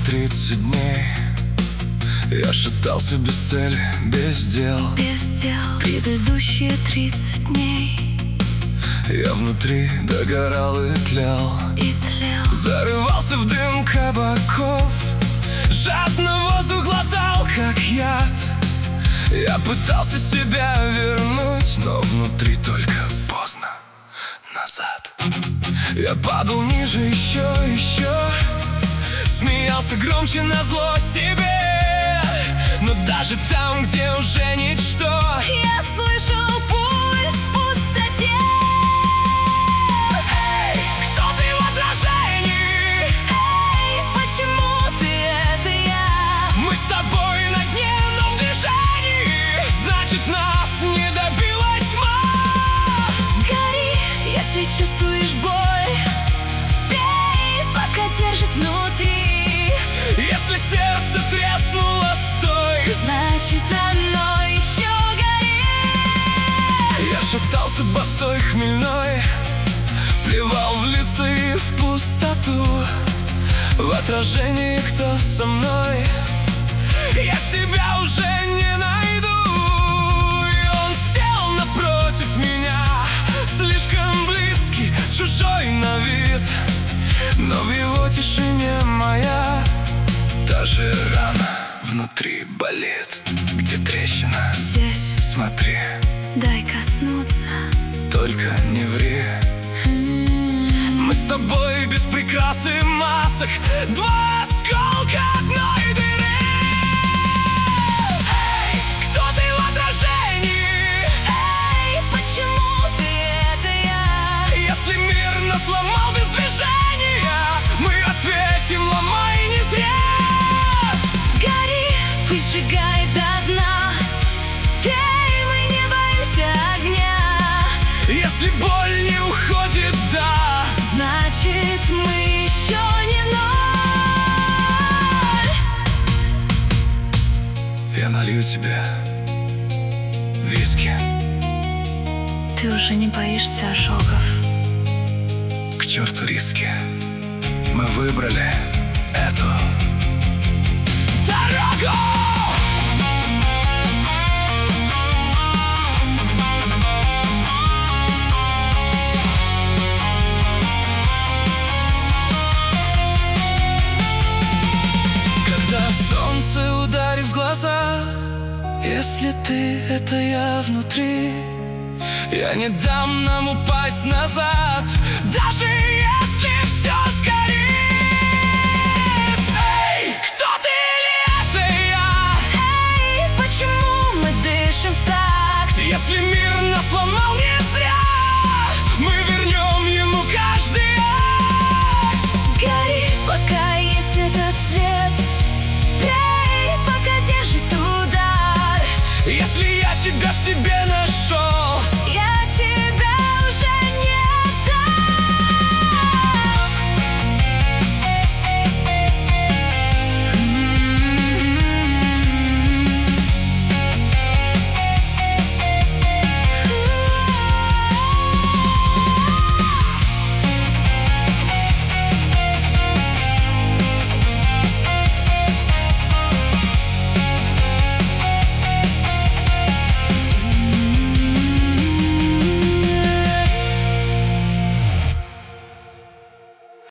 30 дней я шатался без цели, без дел. Предыдущие 30 дней я внутри догорал и тлел. Зарывался в дым кабаков, жадно воздух глотал, как яд. Я пытался себя вернуть, но внутри только поздно назад. Я падал ниже еще, смеялся громче назло себе. Но даже там, где уже ничто, я слышал пульс в пустоте. Эй, кто ты в отражении? Эй, почему ты это я? Мы с тобой на дне, но в движении. Значит, нас не добила тьма. Гори, если чувствуешь боль, бей, пока держит внутри. Если сердце треснуло, стой, значит, оно еще горит. Я шатался босой, хмельной, плевал в лица и в пустоту. В отражении кто со мной, я себя уже не найду. И он сел напротив меня, слишком близкий, чужой на вид. Но в его тишине моя та же рана внутри болит. Где трещина? Здесь, Смотри, дай коснуться. только не ври. Мы с тобой без прикрас и масок, два осколка одной дыры. Эй, кто ты в отражении? Эй, почему ты это я? Если мир нас сломал без движения, мы ответим, ломай не зря. Гори, пусть сжигает до дна. Пей, мы не боимся огня. Если боль не уходит, да, значит, мы еще не ноль. я налью тебе виски. Ты уже не боишься ожогов. К черту риски, мы выбрали эту дорогу. Когда солнце ударит в глаза, если ты — это я внутри, я не дам нам упасть назад. Даже если